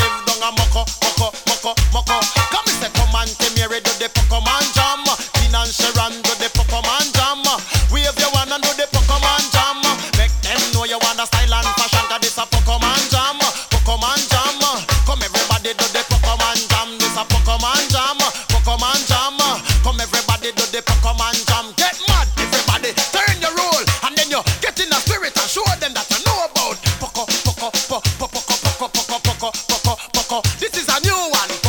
live down a moko, moko, moko, moko. Come and say come and tell me do the Pokemon jam. Tina and Sharon do the Pokemon jam. Wave your one and do the Pokemon jam. Make them know you want a style and fashion, cause this a Pokemon jam. Pokemon jam. Come everybody do the Pokemon jam. This a Pokemon jam. Pokemon jam. Come everybody do the Pokemon jam. Get mad everybody, turn your roll. And then you get in the spirit and show them that you know about Poko, Poko, Poko, Poko, Poko, Poko, Poko, Poko, Poko. This is a new one.